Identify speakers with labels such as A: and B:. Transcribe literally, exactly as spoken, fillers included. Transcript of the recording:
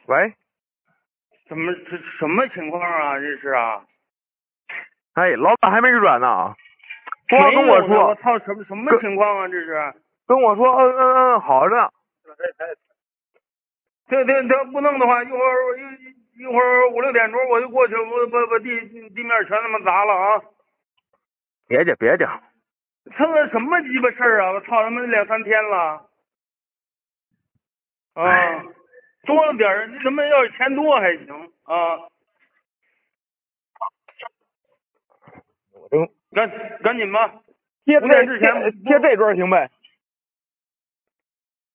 A: 喂，
B: 怎么这什么情况啊？这是啊？
A: 哎，老板还没转呢，不
B: 没
A: 跟我
B: 有呢，我
A: 说，
B: 操，什么什么情况啊？这是？
A: 跟我说，嗯嗯嗯，好着呢。
B: 这这这不弄的话，一会儿一一会儿五六点钟我就过去，我把把地地面全他妈砸了啊！
A: 别介别介，
B: 他妈什么鸡巴事儿啊！我操他妈两三天了啊！多了点儿，你他妈要是钱多还行啊！
A: 我正
B: 赶赶紧吧，
A: 贴
B: 五点之前
A: 这贴贴这段行呗。